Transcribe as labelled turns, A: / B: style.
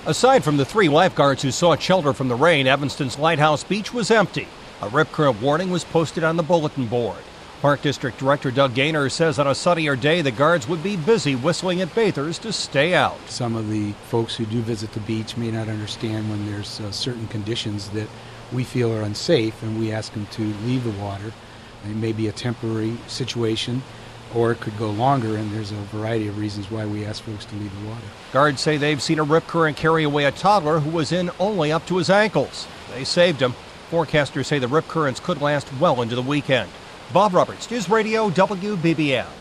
A: Aside from the 3 lifeguards who sought shelter from the rain, Evanston's Lighthouse Beach was empty. A rip current warning was posted on the bulletin board. Park District Director Doug Gaynor says on a sunnier day, the guards would be busy whistling at bathers to stay out.
B: Some of the folks who do visit the beach may not understand when there's certain conditions that we feel are unsafe, and we ask them to leave the water. It may be a temporary situation, or it could go longer, and there's a variety of reasons why we ask folks to leave the water.
A: Guards say they've seen a rip current carry away a toddler who was in only up to his ankles. They saved him. Forecasters say the rip currents could last well into the weekend. Bob Roberts, News Radio WBBM.